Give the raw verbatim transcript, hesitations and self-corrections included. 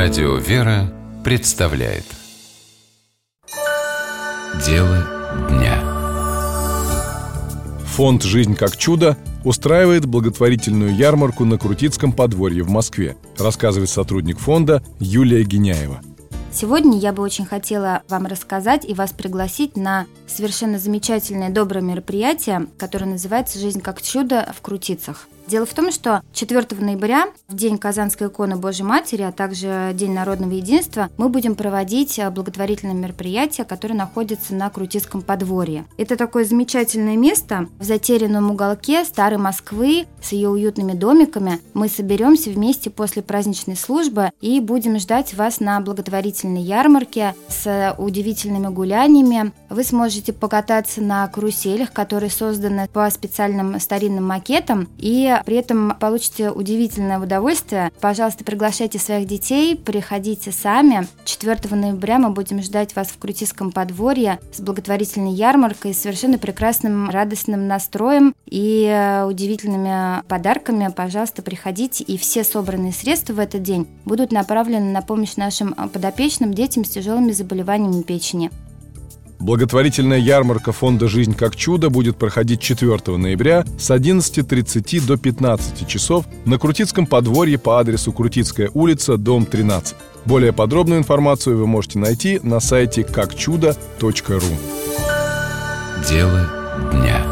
Радио «Вера» представляет Дело дня. Фонд «Жизнь как чудо» устраивает благотворительную ярмарку на Крутицком подворье в Москве, рассказывает сотрудник фонда Юлия Гиняева. Сегодня я бы очень хотела вам рассказать и вас пригласить на совершенно замечательное доброе мероприятие, которое называется «Жизнь как чудо» в Крутицах. Дело в том, что четвёртого ноября, в день Казанской иконы Божьей Матери, а также День народного единства, мы будем проводить благотворительное мероприятие, которое находится на Крутицком подворье. Это такое замечательное место в затерянном уголке старой Москвы с ее уютными домиками. Мы соберемся вместе после праздничной службы и будем ждать вас на благотворительной ярмарке с удивительными гуляниями. Вы сможете покататься на каруселях, которые созданы по специальным старинным макетам, и при этом получите удивительное удовольствие. Пожалуйста, приглашайте своих детей, приходите сами. четвёртого ноября мы будем ждать вас в Крутицком подворье с благотворительной ярмаркой, с совершенно прекрасным, радостным настроем и удивительными подарками. Пожалуйста, приходите, и все собранные средства в этот день будут направлены на помощь нашим подопечным детям с тяжелыми заболеваниями печени. Благотворительная ярмарка фонда «Жизнь как чудо» будет проходить четвёртого ноября с одиннадцати тридцати до пятнадцати часов на Крутицком подворье по адресу Крутицкая улица, дом тринадцать. Более подробную информацию вы можете найти на сайте как чудо точка ру. Дело дня.